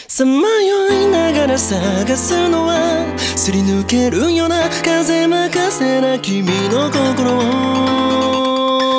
さまよいながら探すのはすり抜けるような風任せな君の心を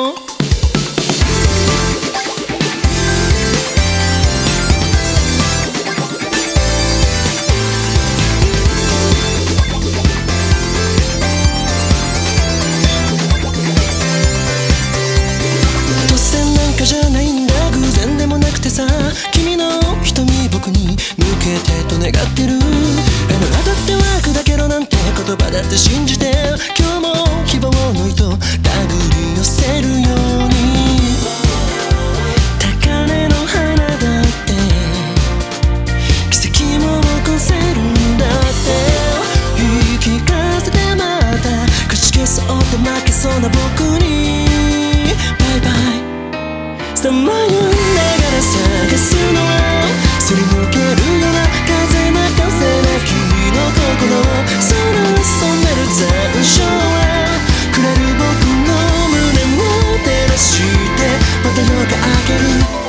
突然なんかじゃないんだ偶然でもなくてさ君の瞳僕に向けてと願ってる当たって湧くだけどなんて言葉だって信じて今日も希望の糸手繰り寄せるように高嶺の花だって奇跡も起こせるんだって言い聞かせてまたかし消そうって負けそうな僕にバイバイさまよいながら探すのはすり抜けるような風任せな君の心をその染める残暑はくれる僕の胸を照らしてまた夜が明ける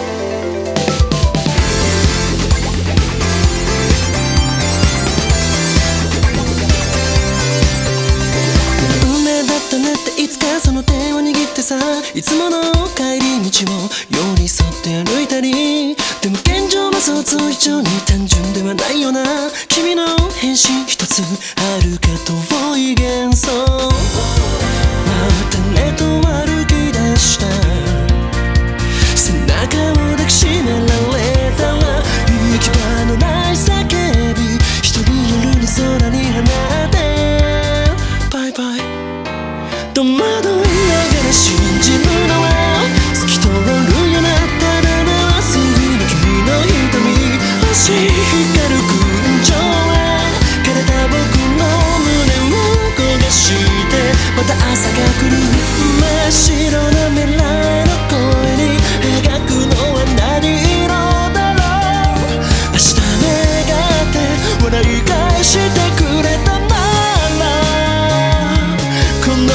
運命だったねっていつかその手を握ってさいつもの帰り道も寄り添って歩いたりでも現状は想像以上に単純ではないよな君の返信一つ遥か遠い幻想またねと歩き出した背中を抱きしめられたら行き場のない叫び一人夜に空に放ってバイバイ戸惑いながら信じるのは透き通るようなただまっすぐの君の瞳星光る群青は枯れた僕の胸を焦がしてまた朝が来る真っ白な未来の声に描くのは何色だろう明日願って笑い返してくれたならこの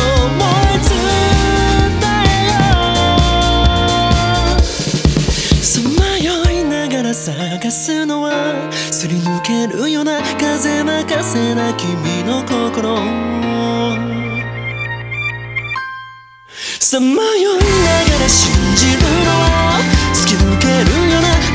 探すのはすり抜けるような風任せな君の心さまよいながら信じるのは突き抜けるような